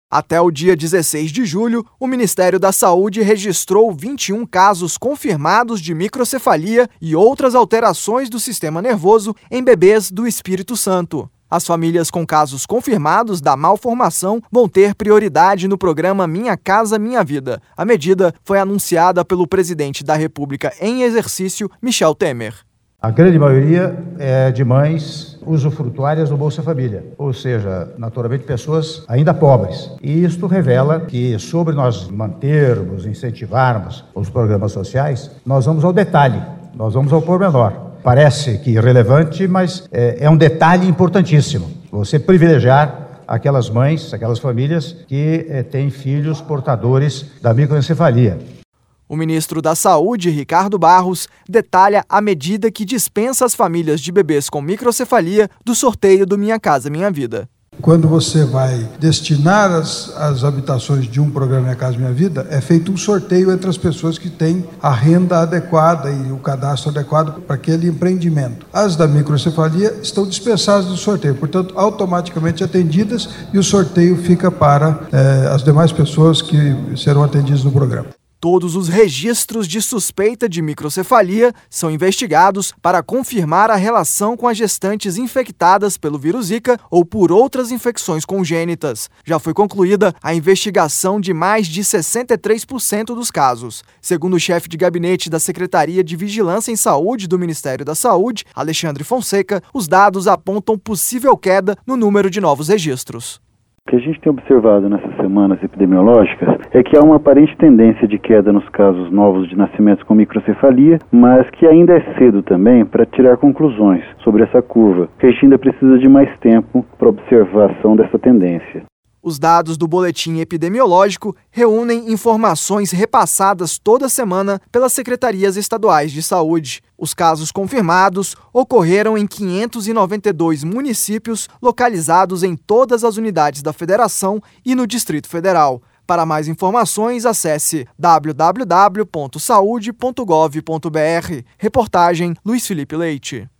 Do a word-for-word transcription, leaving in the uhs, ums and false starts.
Até o dia dezesseis de julho, o Ministério da Saúde registrou vinte e um casos confirmados de microcefalia e outras alterações do sistema nervoso em bebês do Espírito Santo. As famílias com casos confirmados da malformação vão ter prioridade no programa Minha Casa Minha Vida. A medida foi anunciada pelo presidente da República em exercício, Michel Temer. A grande maioria é de mães usufrutuárias do Bolsa Família, ou seja, naturalmente pessoas ainda pobres. E isto revela que, sobre nós mantermos, incentivarmos os programas sociais, nós vamos ao detalhe, nós vamos ao pormenor. Parece que irrelevante, mas é, é um detalhe importantíssimo. Você privilegiar aquelas mães, aquelas famílias que é, têm filhos portadores da microencefalia. O ministro da Saúde, Ricardo Barros, detalha a medida que dispensa as famílias de bebês com microcefalia do sorteio do Minha Casa Minha Vida. Quando você vai destinar as, as habitações de um programa Minha Casa Minha Vida, é feito um sorteio entre as pessoas que têm a renda adequada e o cadastro adequado para aquele empreendimento. As da microcefalia estão dispensadas do sorteio, portanto, automaticamente atendidas, e o sorteio fica para eh, as demais pessoas que serão atendidas no programa. Todos os registros de suspeita de microcefalia são investigados para confirmar a relação com as gestantes infectadas pelo vírus Zika ou por outras infecções congênitas. Já foi concluída a investigação de mais de sessenta e três por cento dos casos. Segundo o chefe de gabinete da Secretaria de Vigilância em Saúde do Ministério da Saúde, Alexandre Fonseca, os dados apontam possível queda no número de novos registros. O que a gente tem observado nessas semanas epidemiológicas é que há uma aparente tendência de queda nos casos novos de nascimentos com microcefalia, mas que ainda é cedo também para tirar conclusões sobre essa curva, que a gente ainda precisa de mais tempo para observação dessa tendência. Os dados do boletim epidemiológico reúnem informações repassadas toda semana pelas secretarias estaduais de saúde. Os casos confirmados ocorreram em quinhentos e noventa e dois municípios localizados em todas as unidades da Federação e no Distrito Federal. Para mais informações, acesse w w w ponto saude ponto gov ponto b r. Reportagem Luiz Felipe Leite.